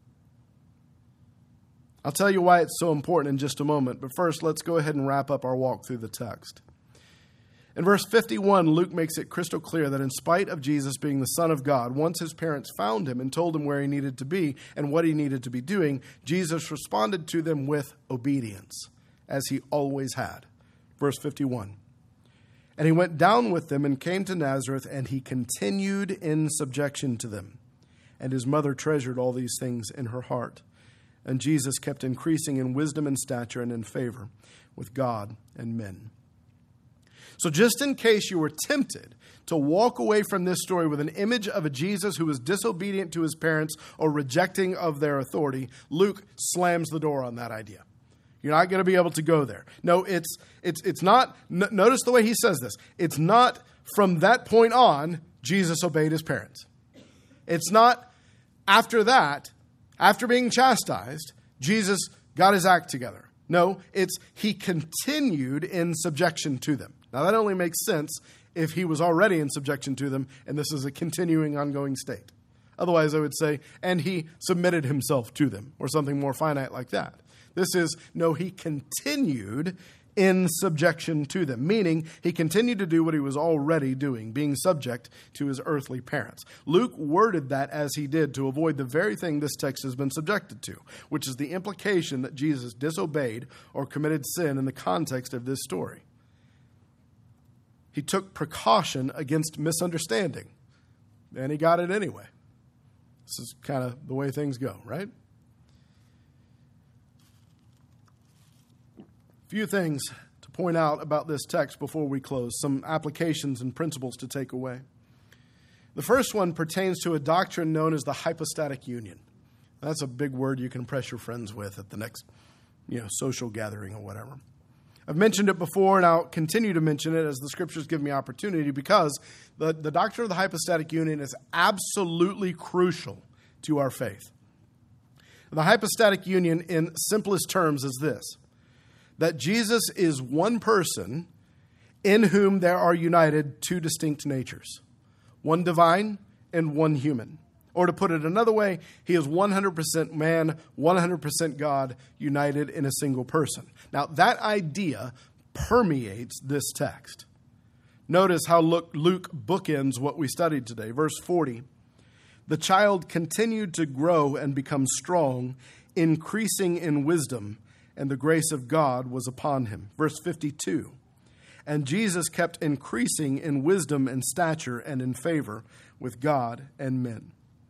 I'll tell you why it's so important in just a moment. But first, let's go ahead and wrap up our walk through the text. In verse fifty-one, Luke makes it crystal clear that in spite of Jesus being the Son of God, once his parents found him and told him where he needed to be and what he needed to be doing, Jesus responded to them with obedience, as he always had. Verse fifty-one. And he went down with them and came to Nazareth, and he continued in subjection to them. And his mother treasured all these things in her heart. And Jesus kept increasing in wisdom and stature and in favor with God and men. So just in case you were tempted to walk away from this story with an image of a Jesus who was disobedient to his parents or rejecting of their authority, Luke slams the door on that idea. You're not going to be able to go there. No, it's it's it's not. N- notice the way he says this. It's not from that point on, Jesus obeyed his parents. It's not after that, after being chastised, Jesus got his act together. No, it's he continued in subjection to them. Now that only makes sense if he was already in subjection to them and this is a continuing, ongoing state. Otherwise, I would say, and he submitted himself to them, or something more finite like that. This is, no, he continued in subjection to them, meaning he continued to do what he was already doing, being subject to his earthly parents. Luke worded that as he did to avoid the very thing this text has been subjected to, which is the implication that Jesus disobeyed or committed sin in the context of this story. He took precaution against misunderstanding, and he got it anyway. This is kind of the way things go, right? Few things to point out about this text before we close, some applications and principles to take away. The first one pertains to a doctrine known as the hypostatic union. That's a big word you can impress your friends with at the next, you know, social gathering or whatever. I've mentioned it before, and I'll continue to mention it as the scriptures give me opportunity, because the, the doctrine of the hypostatic union is absolutely crucial to our faith. The hypostatic union, in simplest terms, is this: that Jesus is one person in whom there are united two distinct natures, one divine and one human, Or to put it another way, he is one hundred percent man, one hundred percent God, united in a single person. Now, that idea permeates this text. Notice how Luke bookends what we studied today. Verse forty, the child continued to grow and become strong, increasing in wisdom, and the grace of God was upon him. Verse fifty-two, and Jesus kept increasing in wisdom and stature and in favor with God and men.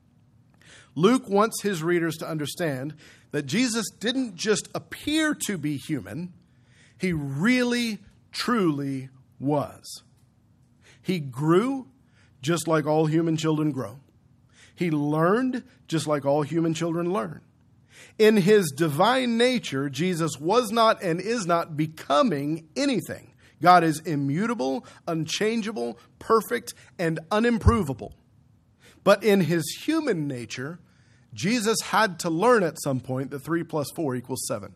Luke wants his readers to understand that Jesus didn't just appear to be human, he really, truly was. He grew just like all human children grow. He learned just like all human children learn. In his divine nature, Jesus was not and is not becoming anything. God is immutable, unchangeable, perfect, and unimprovable. But in his human nature, Jesus had to learn at some point that three plus four equals seven.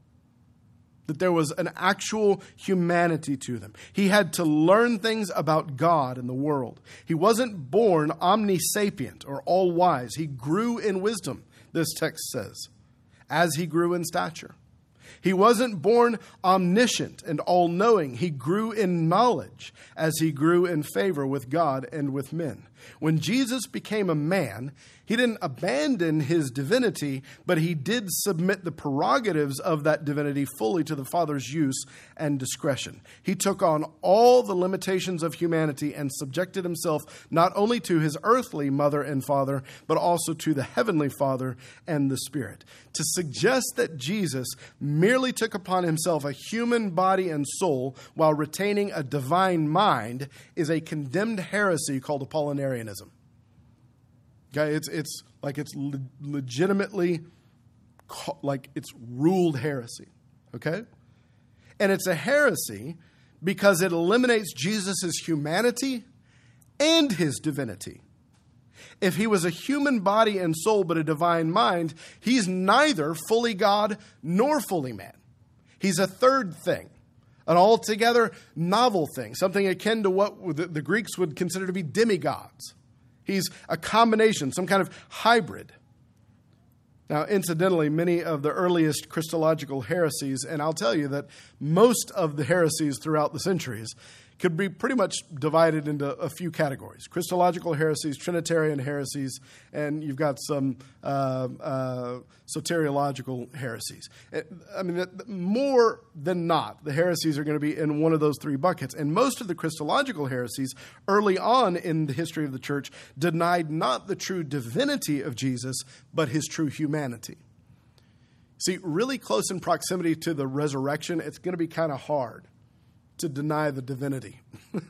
That there was an actual humanity to them. He had to learn things about God and the world. He wasn't born omnisapient or all-wise. He grew in wisdom, this text says, as he grew in stature. He wasn't born omniscient and all-knowing. He grew in knowledge as he grew in favor with God and with men. When Jesus became a man, he didn't abandon his divinity, but he did submit the prerogatives of that divinity fully to the Father's use and discretion. He took on all the limitations of humanity and subjected himself not only to his earthly mother and father, but also to the heavenly Father and the Spirit. To suggest that Jesus merely took upon himself a human body and soul while retaining a divine mind is a condemned heresy called Apollinarianism. Okay, it's it's like it's le- legitimately like it's ruled heresy. Okay, and it's a heresy because it eliminates Jesus' humanity and his divinity. If he was a human body and soul but a divine mind, he's neither fully God nor fully man. He's a third thing, an altogether novel thing, something akin to what the, the Greeks would consider to be demigods. He's a combination, some kind of hybrid. Now, incidentally, many of the earliest Christological heresies, and I'll tell you that most of the heresies throughout the centuries could be pretty much divided into a few categories. Christological heresies, Trinitarian heresies, and you've got some uh, uh, soteriological heresies. I mean, more than not, the heresies are going to be in one of those three buckets. And most of the Christological heresies, early on in the history of the church, denied not the true divinity of Jesus, but his true humanity. See, really close in proximity to the resurrection, it's going to be kind of hard to deny the divinity.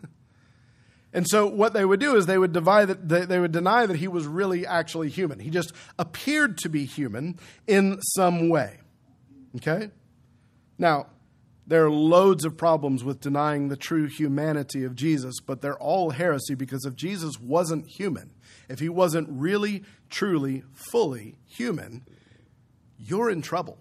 And so what they would do is they would deny that they would deny that he was really actually human. He just appeared to be human in some way. Okay? Now, there are loads of problems with denying the true humanity of Jesus, but they're all heresy because if Jesus wasn't human, if he wasn't really, truly, fully human, you're in trouble.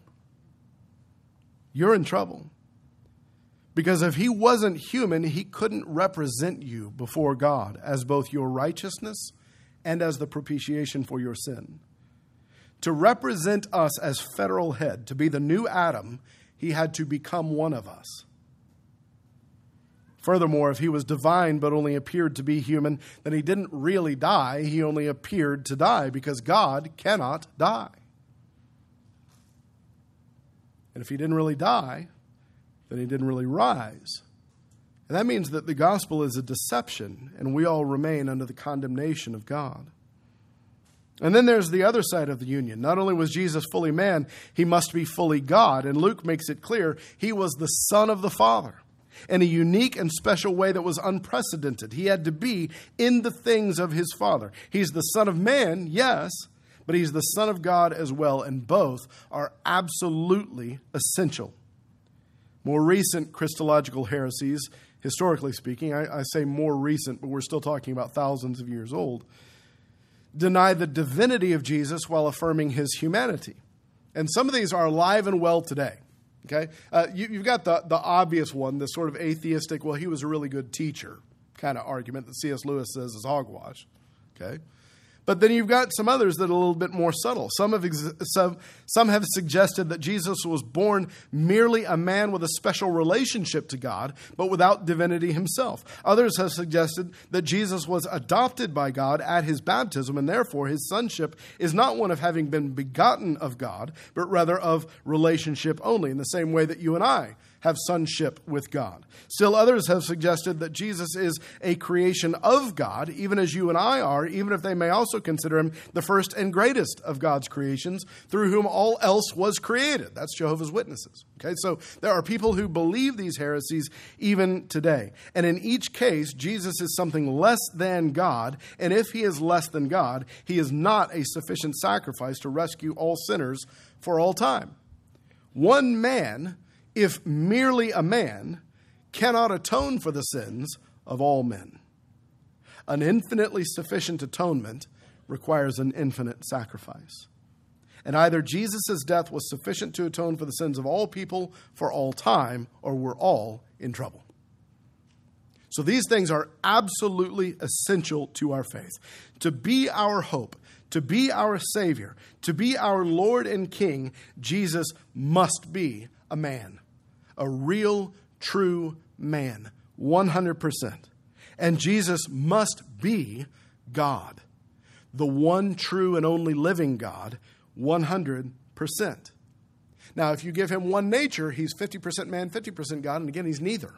You're in trouble. Because if he wasn't human, he couldn't represent you before God as both your righteousness and as the propitiation for your sin. To represent us as federal head, to be the new Adam, he had to become one of us. Furthermore, if he was divine but only appeared to be human, then he didn't really die. He only appeared to die because God cannot die. And if he didn't really die, then he didn't really rise. And that means that the gospel is a deception, and we all remain under the condemnation of God. And then there's the other side of the union. Not only was Jesus fully man, he must be fully God. And Luke makes it clear he was the Son of the Father in a unique and special way that was unprecedented. He had to be in the things of his Father. He's the Son of Man, yes, but he's the Son of God as well, and both are absolutely essential. More recent Christological heresies, historically speaking, I, I say more recent, but we're still talking about thousands of years old, deny the divinity of Jesus while affirming his humanity. And some of these are alive and well today. Okay, uh, you, you've got the, the obvious one, the sort of atheistic, well, he was a really good teacher kind of argument that C S Lewis says is hogwash. Okay, But then you've got some others that are a little bit more subtle. Some have ex- some, some have suggested that Jesus was born merely a man with a special relationship to God, but without divinity himself. Others have suggested that Jesus was adopted by God at his baptism, and therefore his sonship is not one of having been begotten of God, but rather of relationship only, in the same way that you and I have sonship with God. Still others have suggested that Jesus is a creation of God, even as you and I are, even if they may also consider him the first and greatest of God's creations, through whom all else was created. That's Jehovah's Witnesses. Okay, so there are people who believe these heresies even today. And in each case, Jesus is something less than God, and if he is less than God, he is not a sufficient sacrifice to rescue all sinners for all time. One man, if merely a man, cannot atone for the sins of all men. An infinitely sufficient atonement requires an infinite sacrifice. And either Jesus' death was sufficient to atone for the sins of all people for all time, or we're all in trouble. So these things are absolutely essential to our faith. To be our hope, to be our Savior, to be our Lord and King, Jesus must be a man. A real, true man, one hundred percent. And Jesus must be God, the one true and only living God, one hundred percent. Now, if you give him one nature, he's fifty percent man, fifty percent God, and again, he's neither.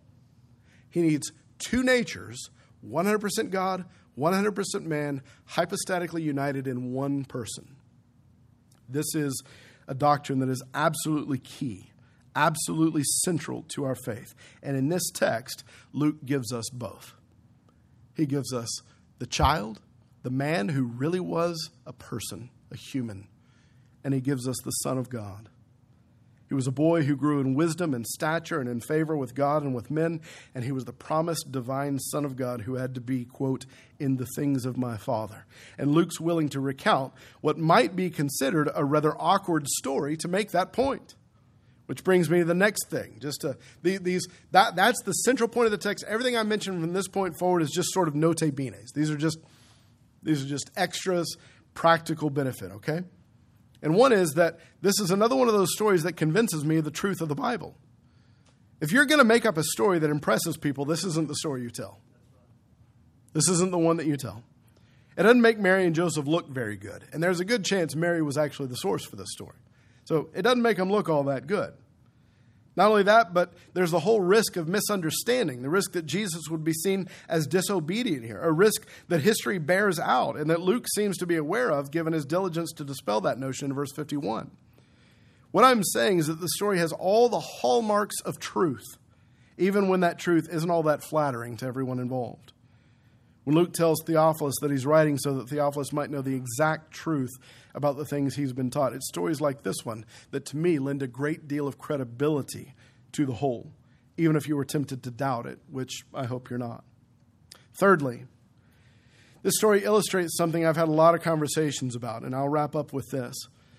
He needs two natures, one hundred percent God, one hundred percent man, hypostatically united in one person. This is a doctrine that is absolutely key. Absolutely central to our faith. And in this text, Luke gives us both. He gives us the child, the man who really was a person, a human, and he gives us the Son of God. He was a boy who grew in wisdom and stature and in favor with God and with men, and he was the promised divine Son of God who had to be, quote, in the things of my Father. And Luke's willing to recount what might be considered a rather awkward story to make that point. Which brings me to the next thing. Just to, these that that's the central point of the text. Everything I mentioned from this point forward is just sort of nota benes. These are just these are just extras, practical benefit, okay? And one is that this is another one of those stories that convinces me of the truth of the Bible. If you're going to make up a story that impresses people, this isn't the story you tell. This isn't the one that you tell. It doesn't make Mary and Joseph look very good. And there's a good chance Mary was actually the source for this story. So it doesn't make them look all that good. Not only that, but there's the whole risk of misunderstanding, the risk that Jesus would be seen as disobedient here, a risk that history bears out and that Luke seems to be aware of given his diligence to dispel that notion in verse fifty-one. What I'm saying is that the story has all the hallmarks of truth, even when that truth isn't all that flattering to everyone involved. When Luke tells Theophilus that he's writing so that Theophilus might know the exact truth about the things he's been taught, it's stories like this one that to me lend a great deal of credibility to the whole, even if you were tempted to doubt it, which I hope you're not. Thirdly, this story illustrates something I've had a lot of conversations about, and I'll wrap up with this.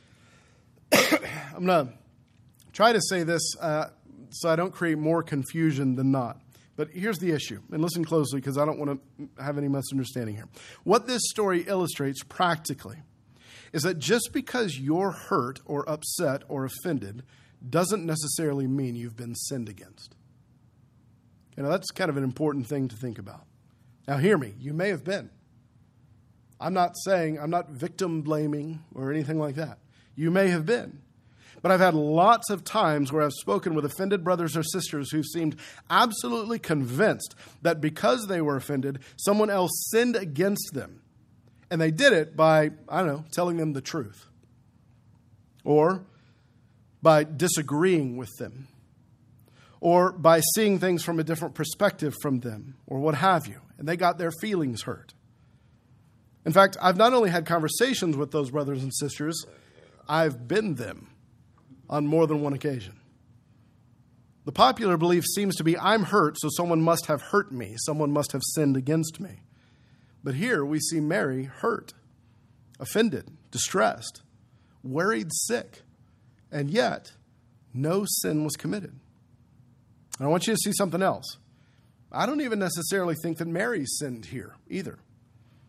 I'm going to try to say this uh, so I don't create more confusion than not. But here's the issue, and listen closely because I don't want to have any misunderstanding here. What this story illustrates practically is that just because you're hurt or upset or offended doesn't necessarily mean you've been sinned against. You know, that's kind of an important thing to think about. Now, hear me. You may have been. I'm not saying, I'm not victim blaming or anything like that. You may have been. But I've had lots of times where I've spoken with offended brothers or sisters who seemed absolutely convinced that because they were offended, someone else sinned against them. And they did it by, I don't know, telling them the truth. Or by disagreeing with them. Or by seeing things from a different perspective from them. Or what have you. And they got their feelings hurt. In fact, I've not only had conversations with those brothers and sisters, I've been them. On more than one occasion. The popular belief seems to be, I'm hurt, so someone must have hurt me. Someone must have sinned against me. But here we see Mary hurt, offended, distressed, worried, sick, and yet no sin was committed. And I want you to see something else. I don't even necessarily think that Mary sinned here either.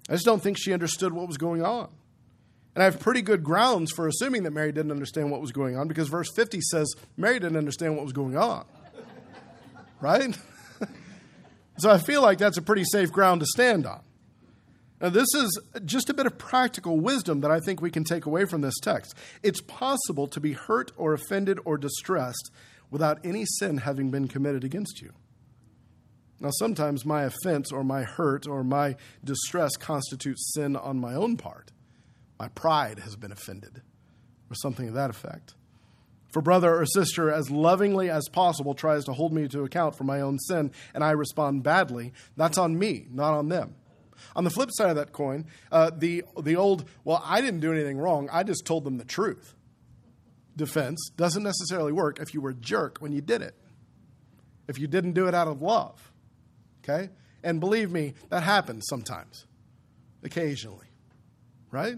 I just don't think she understood what was going on. And I have pretty good grounds for assuming that Mary didn't understand what was going on, because verse fifty says Mary didn't understand what was going on. Right? So I feel like that's a pretty safe ground to stand on. Now, this is just a bit of practical wisdom that I think we can take away from this text. It's possible to be hurt or offended or distressed without any sin having been committed against you. Now, sometimes my offense or my hurt or my distress constitutes sin on my own part. My pride has been offended, or something of that effect. If a brother or sister, as lovingly as possible, tries to hold me to account for my own sin, and I respond badly, that's on me, not on them. On the flip side of that coin, uh, the the old, well, I didn't do anything wrong, I just told them the truth defense doesn't necessarily work if you were a jerk when you did it. If you didn't do it out of love. Okay? And believe me, that happens sometimes. Occasionally. Right?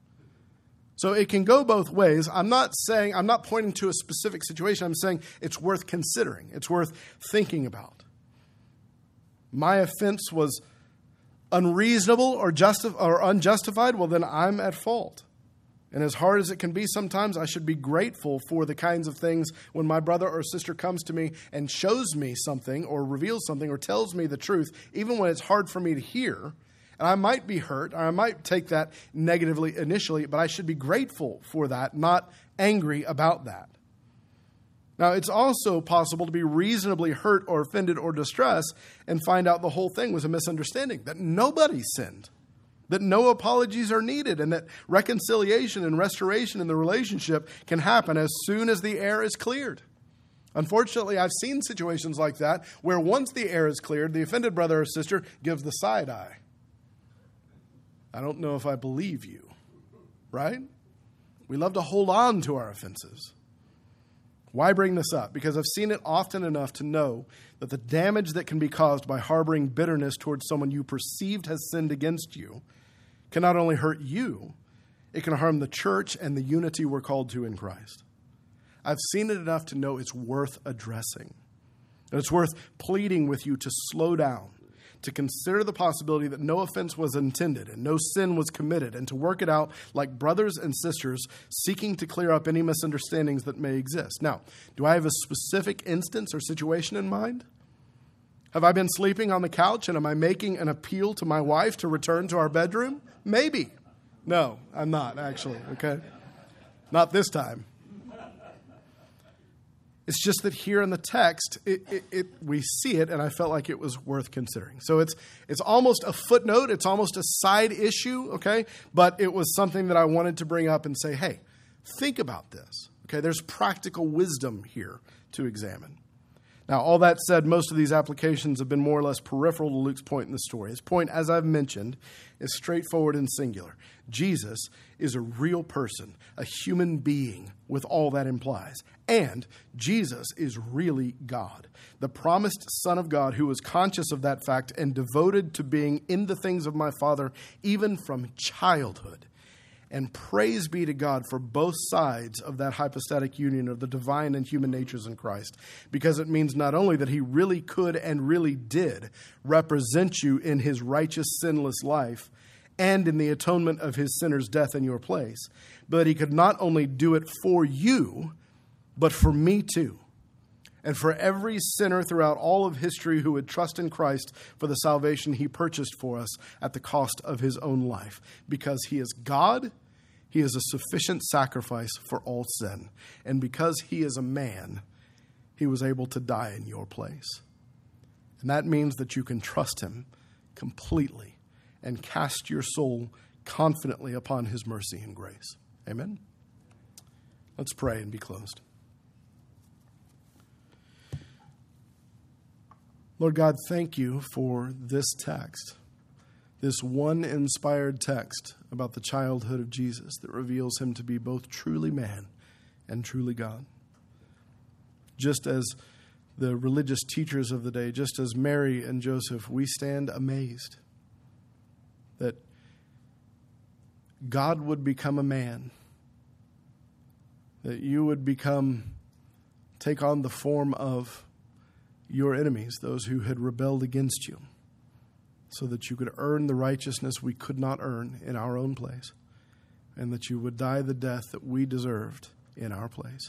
So it can go both ways. I'm not saying, I'm not pointing to a specific situation. I'm saying it's worth considering. It's worth thinking about. My offense was unreasonable or justi- or unjustified. Well, then I'm at fault. And as hard as it can be sometimes, I should be grateful for the kinds of things when my brother or sister comes to me and shows me something or reveals something or tells me the truth, even when it's hard for me to hear. And I might be hurt, or I might take that negatively initially, but I should be grateful for that, not angry about that. Now, it's also possible to be reasonably hurt or offended or distressed and find out the whole thing was a misunderstanding, that nobody sinned, that no apologies are needed, and that reconciliation and restoration in the relationship can happen as soon as the air is cleared. Unfortunately, I've seen situations like that where once the air is cleared, the offended brother or sister gives the side eye. I don't know if I believe you, right? We love to hold on to our offenses. Why bring this up? Because I've seen it often enough to know that the damage that can be caused by harboring bitterness towards someone you perceived has sinned against you can not only hurt you, it can harm the church and the unity we're called to in Christ. I've seen it enough to know it's worth addressing. And it's worth pleading with you to slow down, to consider the possibility that no offense was intended and no sin was committed, and to work it out like brothers and sisters seeking to clear up any misunderstandings that may exist. Now, do I have a specific instance or situation in mind? Have I been sleeping on the couch and am I making an appeal to my wife to return to our bedroom? Maybe. No, I'm not, actually, okay? Not this time. It's just that here in the text, it, it, it, we see it, and I felt like it was worth considering. So it's it's almost a footnote. It's almost a side issue, okay? But it was something that I wanted to bring up and say, hey, think about this. Okay, there's practical wisdom here to examine. Now, all that said, most of these applications have been more or less peripheral to Luke's point in the story. His point, as I've mentioned, is straightforward and singular. Jesus is a real person, a human being with all that implies. And Jesus is really God, the promised Son of God who was conscious of that fact and devoted to being in the things of my Father even from childhood. And praise be to God for both sides of that hypostatic union of the divine and human natures in Christ, because it means not only that he really could and really did represent you in his righteous, sinless life and in the atonement of his sinner's death in your place, but that he could not only do it for you, but for me too, and for every sinner throughout all of history who would trust in Christ for the salvation he purchased for us at the cost of his own life. Because he is God, he is a sufficient sacrifice for all sin. And because he is a man, he was able to die in your place. And that means that you can trust him completely and cast your soul confidently upon his mercy and grace. Amen? Let's pray and be closed. Lord God, thank you for this text, this one inspired text about the childhood of Jesus that reveals him to be both truly man and truly God. Just as the religious teachers of the day, just as Mary and Joseph, we stand amazed that God would become a man, that you would become, take on the form of your enemies, those who had rebelled against you, so that you could earn the righteousness we could not earn in our own place, and that you would die the death that we deserved in our place.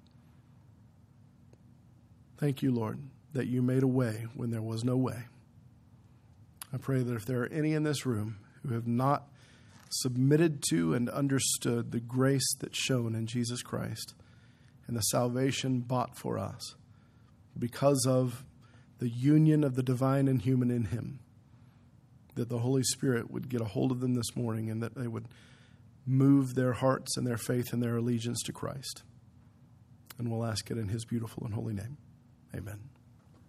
Thank you, Lord, that you made a way when there was no way. I pray that if there are any in this room who have not submitted to and understood the grace that's shown in Jesus Christ and the salvation bought for us because of the union of the divine and human in him, that the Holy Spirit would get a hold of them this morning and that they would move their hearts and their faith and their allegiance to Christ. And we'll ask it in his beautiful and holy name. Amen.